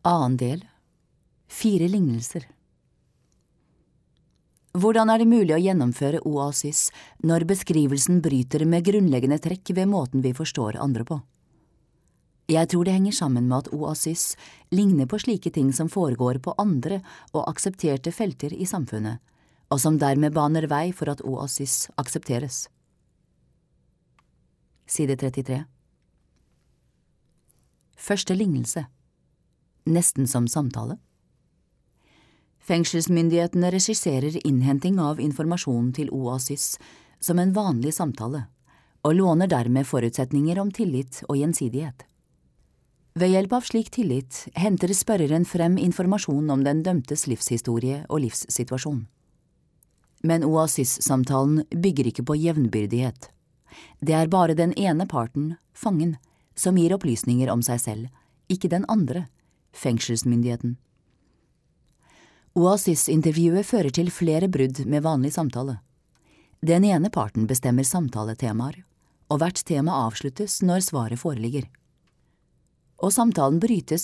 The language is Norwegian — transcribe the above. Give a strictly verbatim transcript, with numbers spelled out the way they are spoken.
Annen del. Fire lignelser. Hvordan er det mulig å gjennomføre oasis når beskrivelsen bryter med grunnleggende trekk ved måten vi forstår andre på? Jeg tror det henger sammen med at oasis ligner på slike ting som foregår på andre og aksepterte felter i samfunnet, og som dermed baner vei for at oasis aksepteres. Side trettitre. Første lignelse. Nesten som samtale. Fengselsmyndighetene regisserer innhenting av informasjon til oasis som en vanlig samtale, og låner dermed forutsetninger om tillit og gjensidighet. Ved hjelp av slik tillit henter spørreren frem informasjon om den dømtes livshistorie og livssituasjon. Men oasis-samtalen bygger ikke på jevnbyrdighet. Det er bare den ene parten, fangen, som gir opplysninger om seg selv, ikke den andre, fengselsmyndigheten. Oasis-intervjuet fører til flere brudd med vanlig samtale. Den ene parten bestemmer samtaletemaer, og hvert tema avsluttes når svaret foreligger. Og samtalen brytes